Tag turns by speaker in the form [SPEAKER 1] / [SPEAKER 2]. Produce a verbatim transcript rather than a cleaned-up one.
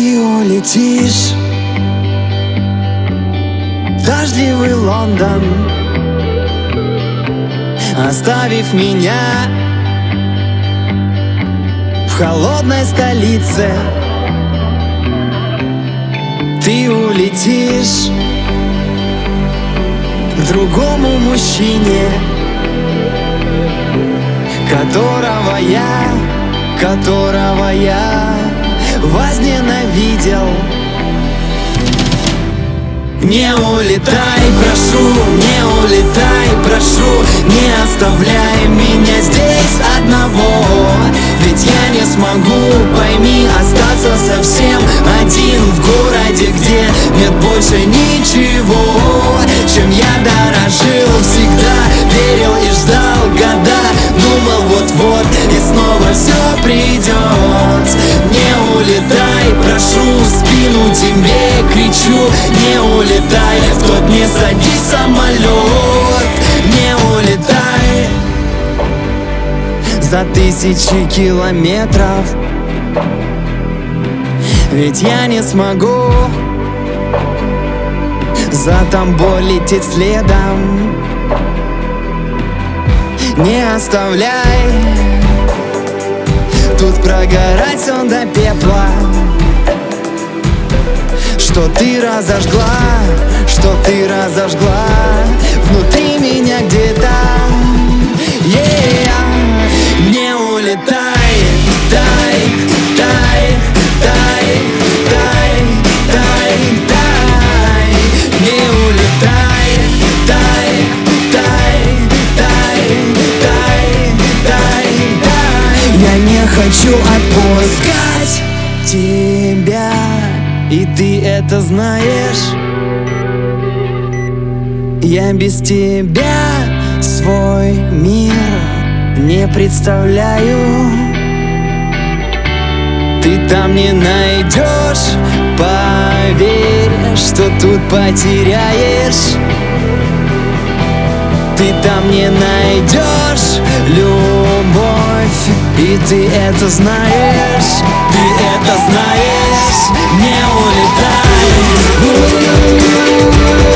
[SPEAKER 1] Ты улетишь в дождливый Лондон, оставив меня в холодной столице. Ты улетишь к другому мужчине, которого я, которого я возненавидел. Не улетай, прошу, не улетай, прошу, не оставляй меня здесь одного. Ведь я не смогу, пойми, остаться совсем один в городе, где нет больше ничего, чем я дорожил всегда, верил и ждал года. Думал, вот-вот и снова все придет. Не улетай, прошу, в спину тебе кричу. Не улетай, в тот не садись самолет. Не улетай за тысячи километров, ведь я не смогу за тобой лететь следом. Не оставляй тут прогорать все до пепла, что ты разожгла, что ты разожгла внутри меня где-то. Yeah. Не улетай, дай, дай, дай, дай, дай, дай. Не улетай, дай, дай, дай, дай, дай, дай. Я не хочу отпускать тебя, и ты это знаешь. Я без тебя свой мир не представляю. Ты там не найдешь, поверь, что тут потеряешь. Ты там не найдешь любовь, и ты это знаешь. Ты это знаешь. Не улетай.